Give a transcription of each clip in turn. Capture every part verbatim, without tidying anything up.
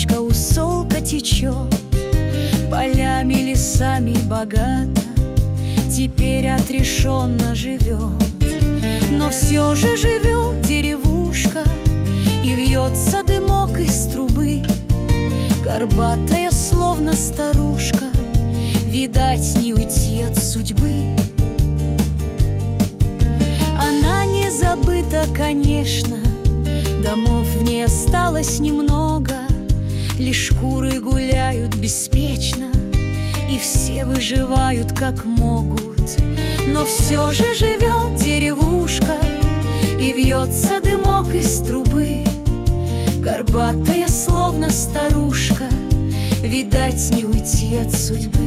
речка Усолка течет полями, лесами богата, теперь отрешенно живет. Но все же живет деревушка, и вьется дымок из трубы, горбатая, словно старушка, видать, не уйти от судьбы. Она не забыта, конечно, домов в ней осталось немного, лишь куры гуляют беспечно, и все выживают как могут. Но все же живет деревушка, и вьется дымок из трубы, горбатая, словно старушка, видать, не уйти от судьбы.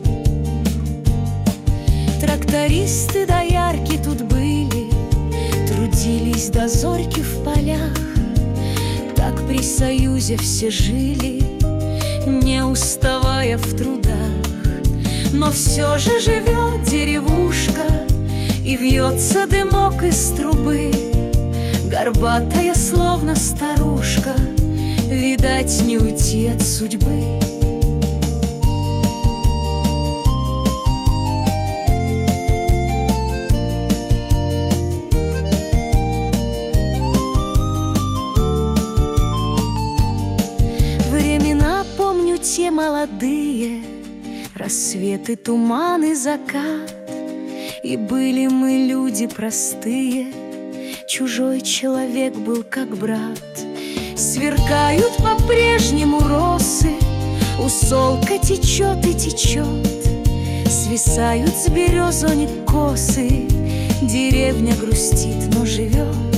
Трактористы доярки тут были, трудились до зорьки в полях. Так при союзе все жили, не уставая в трудах. Но все же живет деревушка, и вьется дымок из трубы, горбатая, словно старушка, видать, не уйти от судьбы. Времена помню те молодые, рассветы, туманы, закат. И были мы люди простые, чужой человек был как брат. Сверкают по-прежнему росы, Усолка течет и течет, свисают с березоник косы, деревня грустит, но живет.